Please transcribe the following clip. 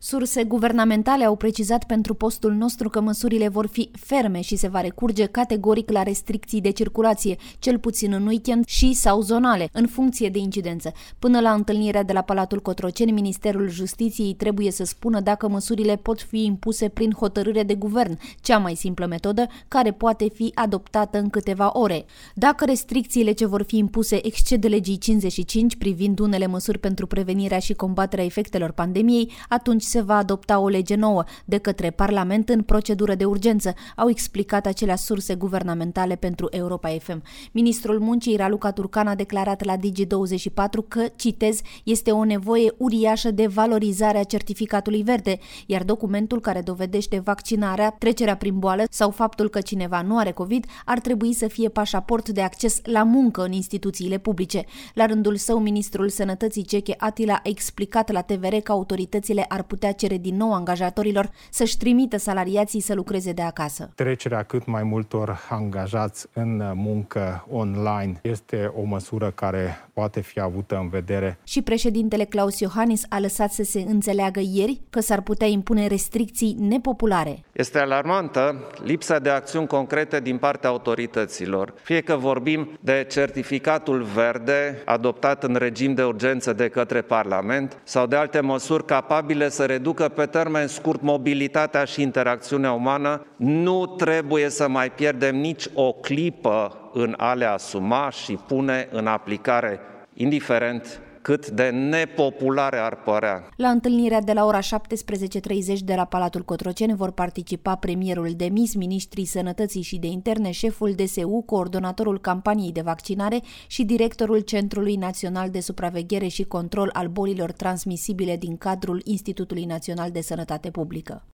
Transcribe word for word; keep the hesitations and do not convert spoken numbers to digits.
Surse guvernamentale au precizat pentru postul nostru că măsurile vor fi ferme și se va recurge categoric la restricții de circulație, cel puțin în weekend și sau zonale, în funcție de incidență. Până la întâlnirea de la Palatul Cotroceni, Ministerul Justiției trebuie să spună dacă măsurile pot fi impuse prin hotărâre de guvern, cea mai simplă metodă, care poate fi adoptată în câteva ore. Dacă restricțiile ce vor fi impuse exced legii cincizeci și cinci privind unele măsuri pentru prevenirea și combaterea efectelor pandemiei, atunci se va adopta o lege nouă de către Parlament în procedură de urgență, au explicat acelea surse guvernamentale pentru Europa F M. Ministrul Muncii Raluca Turcan a declarat la Digi douăzeci și patru că, citez, este o nevoie uriașă de valorizare a certificatului verde, iar documentul care dovedește vaccinarea, trecerea prin boală sau faptul că cineva nu are COVID ar trebui să fie pașaport de acces la muncă în instituțiile publice. La rândul său, ministrul Sănătății Ceche Atila a explicat la T V R că autoritățile ar putea cere din nou angajatorilor să-și trimită salariații să lucreze de acasă. Trecerea cât mai multor angajați în muncă online este o măsură care poate fi avută în vedere. Și președintele Klaus Iohannis a lăsat să se înțeleagă ieri că s-ar putea impune restricții nepopulare. Este alarmantă lipsa de acțiuni concrete din partea autorităților. Fie că vorbim de certificatul verde adoptat în regim de urgență de către Parlament sau de alte măsuri capabile să reducă pe termen scurt mobilitatea și interacțiunea umană, nu trebuie să mai pierdem nici o clipă în a le asuma și pune în aplicare, indiferent cât de nepopulare ar părea. La întâlnirea de la ora șaptesprezece și treizeci de la Palatul Cotroceni vor participa premierul demis, ministrii Sănătății și de Interne, șeful D S U, coordonatorul campaniei de vaccinare și directorul Centrului Național de Supraveghere și Control al Bolilor Transmisibile din cadrul Institutului Național de Sănătate Publică.